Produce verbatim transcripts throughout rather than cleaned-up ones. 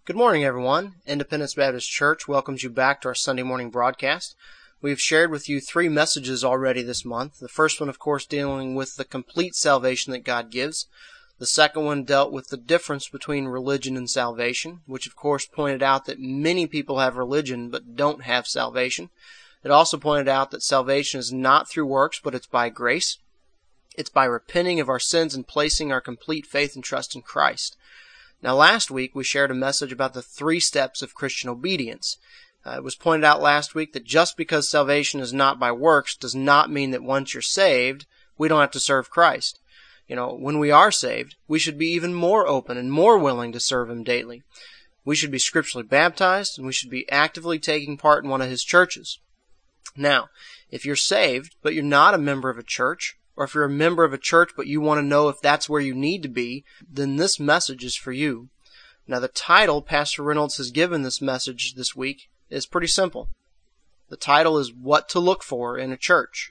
Good morning, everyone. Independence Baptist Church welcomes you back to our Sunday morning broadcast. We've shared with you three messages already this month. The first one, of course, dealing with the complete salvation that God gives. The second one dealt with the difference between religion and salvation, which, of course, pointed out that many people have religion but don't have salvation. It also pointed out that salvation is not through works, but it's by grace. It's by repenting of our sins and placing our complete faith and trust in Christ. Now, last week, we shared a message about the three steps of Christian obedience. Uh, it was pointed out last week that just because salvation is not by works does not mean that once you're saved, we don't have to serve Christ. You know, when we are saved, we should be even more open and more willing to serve Him daily. We should be scripturally baptized, and we should be actively taking part in one of His churches. Now, if you're saved, but you're not a member of a church, or if you're a member of a church but you want to know if that's where you need to be, then this message is for you. Now, the title Pastor Reynolds has given this message this week is pretty simple. The title is What to Look For in a Church.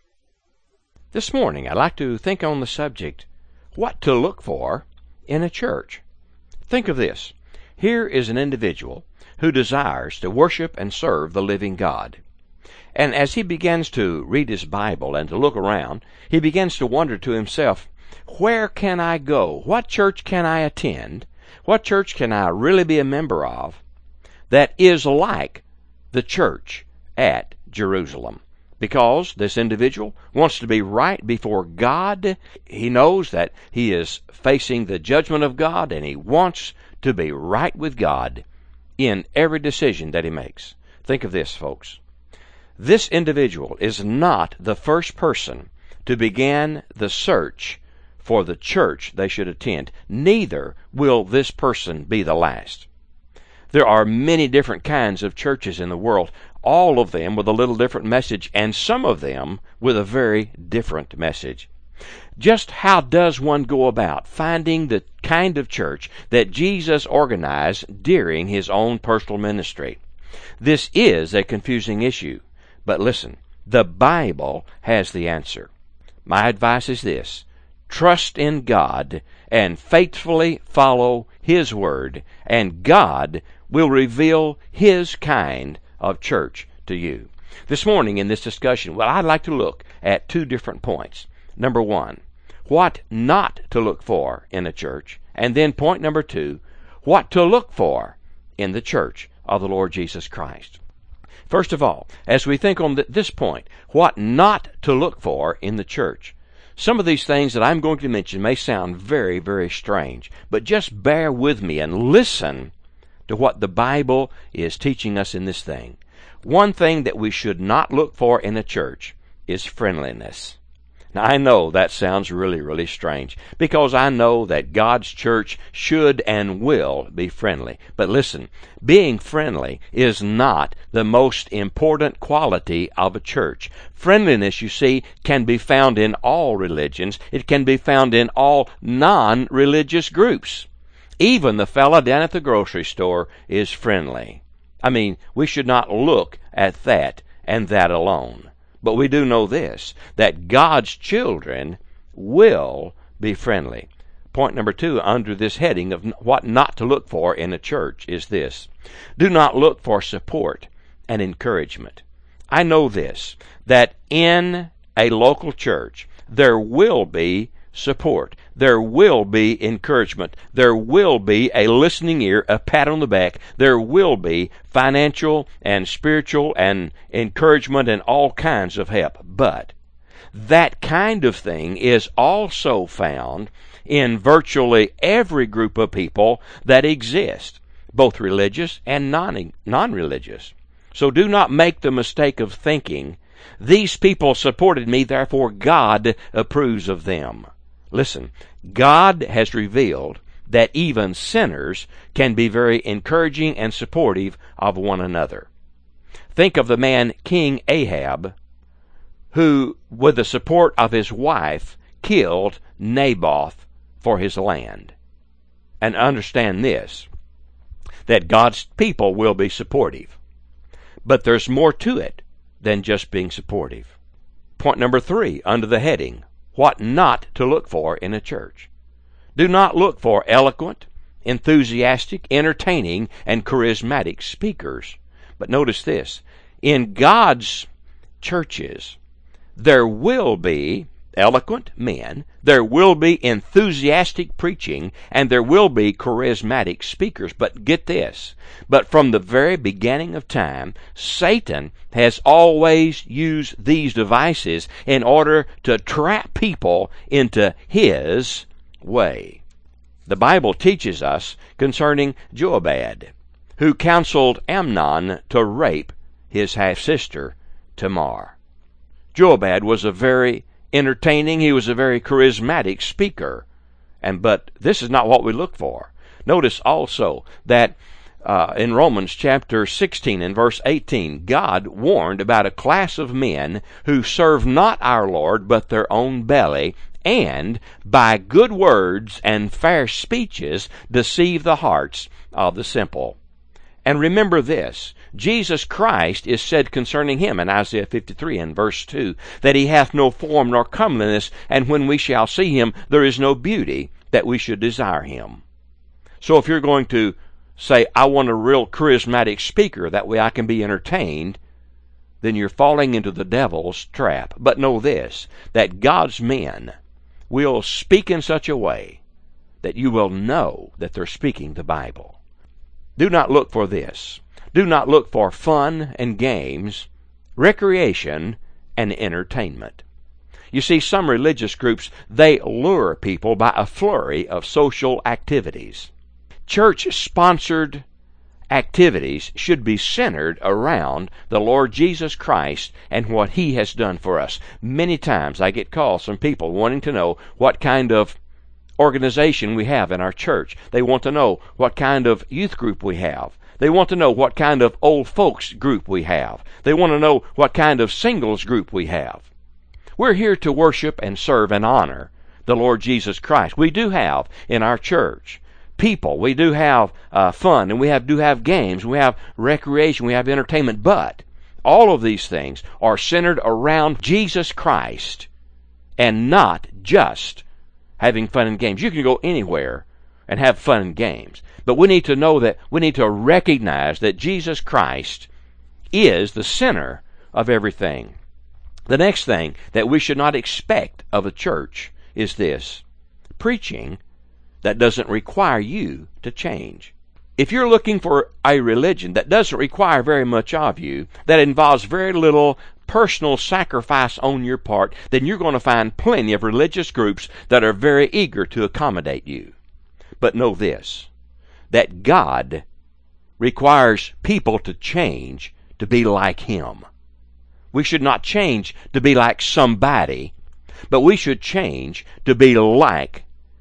This morning, I'd like to think on the subject, what to look for in a church. Think of this. Here is an individual who desires to worship and serve the living God. And as he begins to read his Bible and to look around, he begins to wonder to himself, where can I go? What church can I attend? What church can I really be a member of that is like the church at Jerusalem? Because this individual wants to be right before God. He knows that he is facing the judgment of God, and he wants to be right with God in every decision that he makes. Think of this, folks. This individual is not the first person to begin the search for the church they should attend. Neither will this person be the last. There are many different kinds of churches in the world, all of them with a little different message, and some of them with a very different message. Just how does one go about finding the kind of church that Jesus organized during His own personal ministry? This is a confusing issue. But listen, the Bible has the answer. My advice is this: trust in God and faithfully follow His Word, and God will reveal His kind of church to you. This morning in this discussion, well, I'd like to look at two different points. Number one, what not to look for in a church, and then point number two, what to look for in the church of the Lord Jesus Christ. First of all, as we think on th- this point, what not to look for in the church. Some of these things that I'm going to mention may sound very, very strange, but just bear with me and listen to what the Bible is teaching us in this thing. One thing that we should not look for in a church is friendliness. Now, I know that sounds really, really strange, because I know that God's church should and will be friendly. But listen, being friendly is not the most important quality of a church. Friendliness, you see, can be found in all religions. It can be found in all non-religious groups. Even the fella down at the grocery store is friendly. I mean, we should not look at that and that alone. But we do know this, that God's children will be friendly. Point number two under this heading of what not to look for in a church is this: do not look for support and encouragement. I know this, that in a local church there will be support. There will be encouragement. There will be a listening ear, a pat on the back. There will be financial and spiritual and encouragement and all kinds of help. But that kind of thing is also found in virtually every group of people that exist, both religious and non- non-religious. So do not make the mistake of thinking, these people supported me, therefore God approves of them. Listen, God has revealed that even sinners can be very encouraging and supportive of one another. Think of the man King Ahab, who, with the support of his wife, killed Naboth for his land. And understand this, that God's people will be supportive. But there's more to it than just being supportive. Point number three, under the heading, what not to look for in a church. Do not look for eloquent, enthusiastic, entertaining, and charismatic speakers. But notice this. In God's churches, there will be eloquent men, there will be enthusiastic preaching, and there will be charismatic speakers. But get this, but from the very beginning of time, Satan has always used these devices in order to trap people into his way. The Bible teaches us concerning Joabad, who counseled Amnon to rape his half-sister Tamar. Joabad was a very entertaining, he was a very charismatic speaker. And but this is not what we look for. Notice also that uh, in Romans chapter sixteen and verse eighteen, God warned about a class of men who serve not our Lord, but their own belly, and by good words and fair speeches deceive the hearts of the simple. And remember this, Jesus Christ is said concerning him in Isaiah fifty-three and verse two, that he hath no form nor comeliness, and when we shall see him, there is no beauty that we should desire him. So if you're going to say, I want a real charismatic speaker, that way I can be entertained, then you're falling into the devil's trap. But know this, that God's men will speak in such a way that you will know that they're speaking the Bible. Do not look for this. Do not look for fun and games, recreation and entertainment. You see, some religious groups, they lure people by a flurry of social activities. Church-sponsored activities should be centered around the Lord Jesus Christ and what he has done for us. Many times I get calls from people wanting to know what kind of organization we have in our church. They want to know what kind of youth group we have. They want to know what kind of old folks group we have. They want to know what kind of singles group we have. We're here to worship and serve and honor the Lord Jesus Christ. We do have in our church people. We do have uh, fun, and we have do have games. We have recreation. We have entertainment. But all of these things are centered around Jesus Christ and not just having fun and games. You can go anywhere and have fun and games. But we need to know that, we need to recognize that Jesus Christ is the center of everything. The next thing that we should not expect of a church is this: preaching that doesn't require you to change. If you're looking for a religion that doesn't require very much of you, that involves very little personal sacrifice on your part, then you're going to find plenty of religious groups that are very eager to accommodate you. But know this, that God requires people to change to be like him. We should not change to be like somebody, but we should change to be like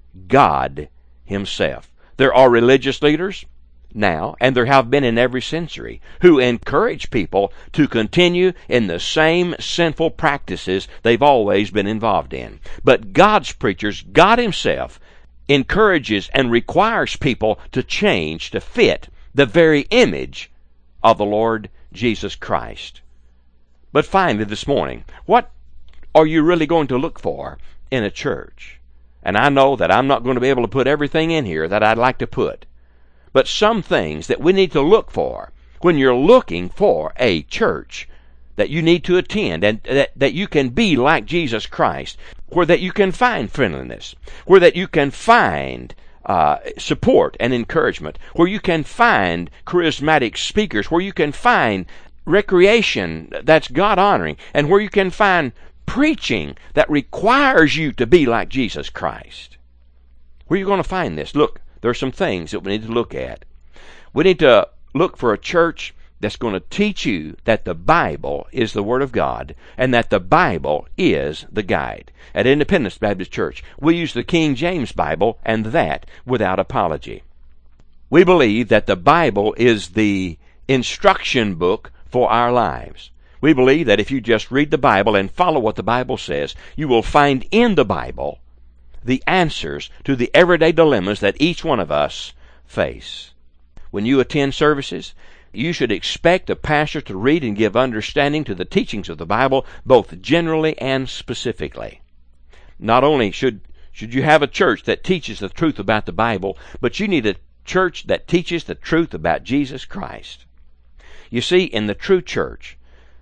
God himself. There are religious leaders now, and there have been in every century, who encourage people to continue in the same sinful practices they've always been involved in. But God's preachers, God himself, encourages and requires people to change to fit the very image of the Lord Jesus Christ. But finally this morning, what are you really going to look for in a church? And I know that I'm not going to be able to put everything in here that I'd like to put. But some things that we need to look for when you're looking for a church that you need to attend, and that, that you can be like Jesus Christ, where that you can find friendliness, where that you can find uh, support and encouragement, where you can find charismatic speakers, where you can find recreation that's God-honoring, and where you can find preaching that requires you to be like Jesus Christ. Where are you going to find this? Look, there are some things that we need to look at. We need to look for a church that's going to teach you that the Bible is the Word of God and that the Bible is the guide. At Independence Baptist Church, we use the King James Bible, and that without apology. We believe that the Bible is the instruction book for our lives. We believe that if you just read the Bible and follow what the Bible says, you will find in the Bible the answers to the everyday dilemmas that each one of us face. When you attend services, you should expect a pastor to read and give understanding to the teachings of the Bible, both generally and specifically. Not only should, should you have a church that teaches the truth about the Bible, but you need a church that teaches the truth about Jesus Christ. You see, in the true church,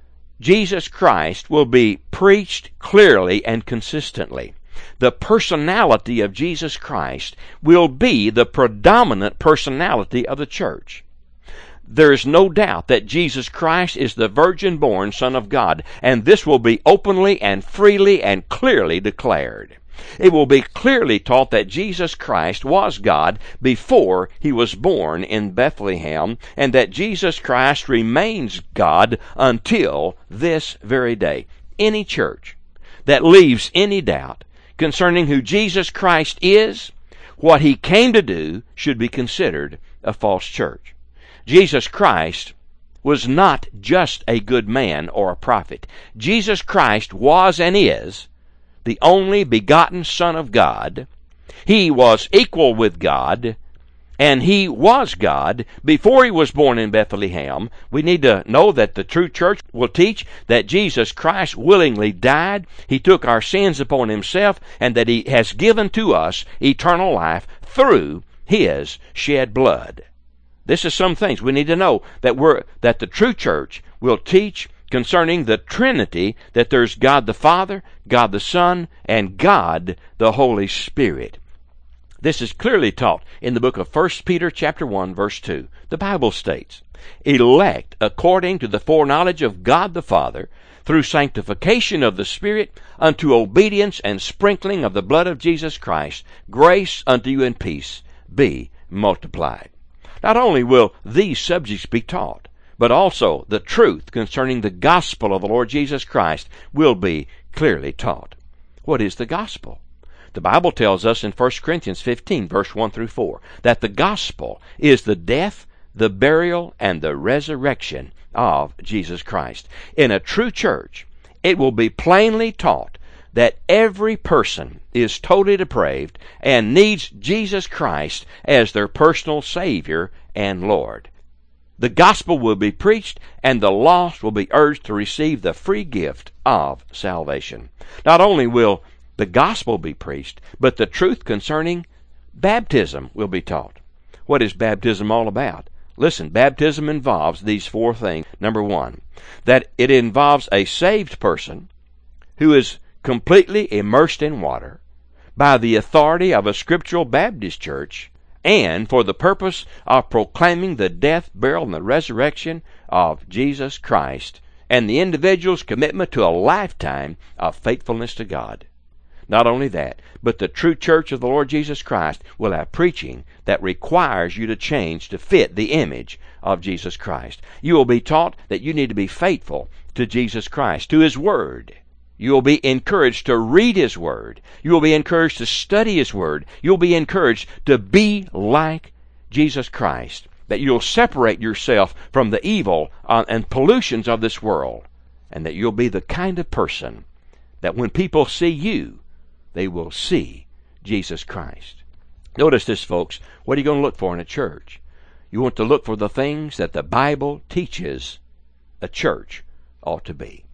Jesus Christ will be preached clearly and consistently. The personality of Jesus Christ will be the predominant personality of the church. There is no doubt that Jesus Christ is the virgin-born Son of God, and this will be openly and freely and clearly declared. It will be clearly taught that Jesus Christ was God before he was born in Bethlehem, and that Jesus Christ remains God until this very day. Any church that leaves any doubt concerning who Jesus Christ is, what he came to do, should be considered a false church. Jesus Christ was not just a good man or a prophet. Jesus Christ was and is the only begotten Son of God. He was equal with God, and he was God before he was born in Bethlehem. We need to know that the true church will teach that Jesus Christ willingly died, he took our sins upon himself, and that he has given to us eternal life through his shed blood. This is some things we need to know, that we're that the true church will teach concerning the Trinity, that there's God the Father, God the Son, and God the Holy Spirit. This is clearly taught in the book of First Peter chapter one, verse two. The Bible states, "Elect according to the foreknowledge of God the Father, through sanctification of the Spirit, unto obedience and sprinkling of the blood of Jesus Christ, grace unto you and peace be multiplied." Not only will these subjects be taught, but also the truth concerning the gospel of the Lord Jesus Christ will be clearly taught. What is the gospel? The Bible tells us in First Corinthians fifteen, verse one through four, that the gospel is the death, the burial, and the resurrection of Jesus Christ. In a true church, it will be plainly taught that every person is totally depraved and needs Jesus Christ as their personal Savior and Lord. The gospel will be preached, and the lost will be urged to receive the free gift of salvation. Not only will the gospel be preached, but the truth concerning baptism will be taught. What is baptism all about? Listen, baptism involves these four things. Number one, that it involves a saved person who is completely immersed in water by the authority of a scriptural Baptist church, and for the purpose of proclaiming the death, burial, and the resurrection of Jesus Christ, and the individual's commitment to a lifetime of faithfulness to God. Not only that, but the true church of the Lord Jesus Christ will have preaching that requires you to change to fit the image of Jesus Christ. You will be taught that you need to be faithful to Jesus Christ, to his Word. You will be encouraged to read his Word. You will be encouraged to study his Word. You'll be encouraged to be like Jesus Christ, that you'll separate yourself from the evil uh, and pollutions of this world, and that you'll be the kind of person that when people see you, they will see Jesus Christ. Notice this, folks. What are you going to look for in a church? You want to look for the things that the Bible teaches a church ought to be.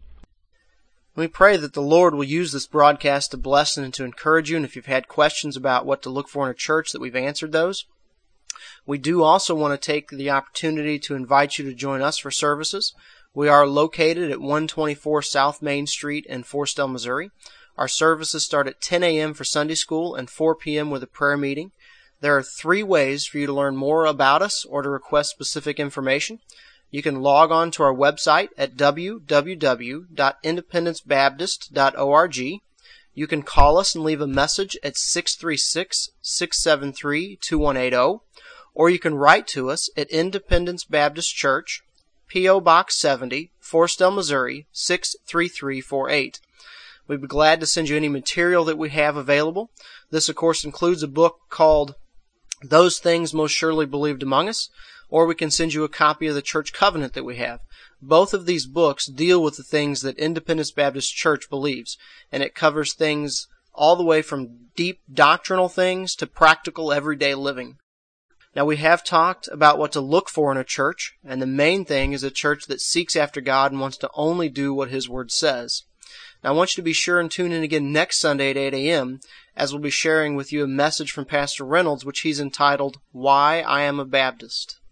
We pray that the Lord will use this broadcast to bless and to encourage you, and if you've had questions about what to look for in a church, that we've answered those. We do also want to take the opportunity to invite you to join us for services. We are located at one twenty-four South Main Street in Forestell, Missouri. Our services start at ten a.m. for Sunday school and four p.m. with a prayer meeting. There are three ways for you to learn more about us or to request specific information. You can log on to our website at w w w dot independence baptist dot org. You can call us and leave a message at six three six, six seven three, two one eight zero, or you can write to us at Independence Baptist Church, P O. Box seventy, Forestell, Missouri, six three three four eight. We'd be glad to send you any material that we have available. This, of course, includes a book called Those Things Most Surely Believed Among Us, or we can send you a copy of the church covenant that we have. Both of these books deal with the things that Independence Baptist Church believes, and it covers things all the way from deep doctrinal things to practical everyday living. Now, we have talked about what to look for in a church, and the main thing is a church that seeks after God and wants to only do what His Word says. Now, I want you to be sure and tune in again next Sunday at eight a.m. as we'll be sharing with you a message from Pastor Reynolds, which he's entitled, Why I Am a Baptist.